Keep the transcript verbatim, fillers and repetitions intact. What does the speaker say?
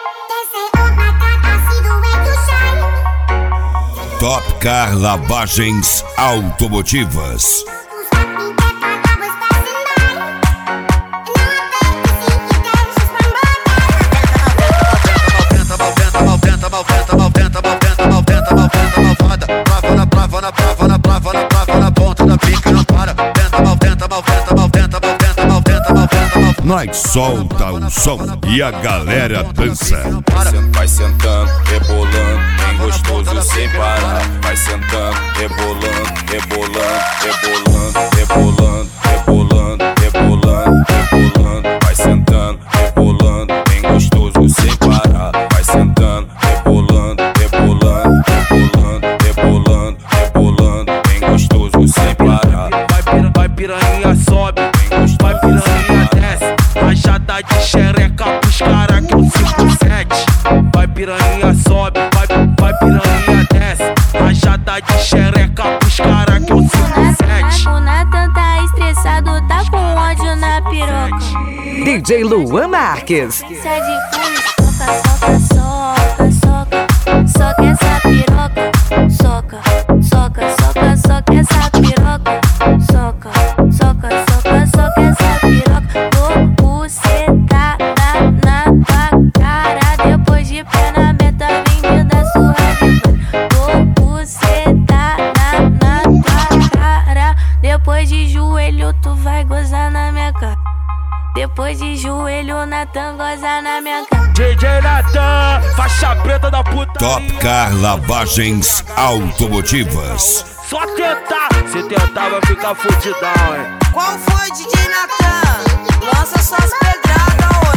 Top Car Lavagens Automotivas. Nós solta o som e a galera dança. Vai sentando, rebolando, bem gostoso sem parar. Vai sentando, rebolando, rebolando, rebolando, rebolando, rebolando, rebolando, rebolando. Vai sentando, rebolando, bem gostoso sem parar. Vai sentando, rebolando, rebolando, rebolando, rebolando, rebolando, bem gostoso sem parar. Vai piranha, vai piranha, sobe, vai piranha, desce. Rajada de xereca pros cara que é o cinco sete. Vai piranha, sobe, vai, vai piranha, desce. Rajada de xereca pros cara que é o cinco sete. O Nathan tá estressado, tá com ódio na piroca. D J Luan Marques. Cê é de fundo, soca, soca, soca, soca, soca essa piroca. Soca, soca, soca, soca essa piroca. Soca, soca, soca, soca essa piroca. Vou bucetar na tua cara. Depois de pé na meta, vem da sua vida. Vou bucetar na, na tua cara. Depois de joelho, tu vai gozar na minha cara. Depois de joelho, Nathan goza na minha cara. D J Nathan, faixa preta da puta. Top Car Lavagens Automotivas. Só tentar, se tentar vai ficar fudidão, hein. Qual foi, D J Nathan? Lança suas pedradas,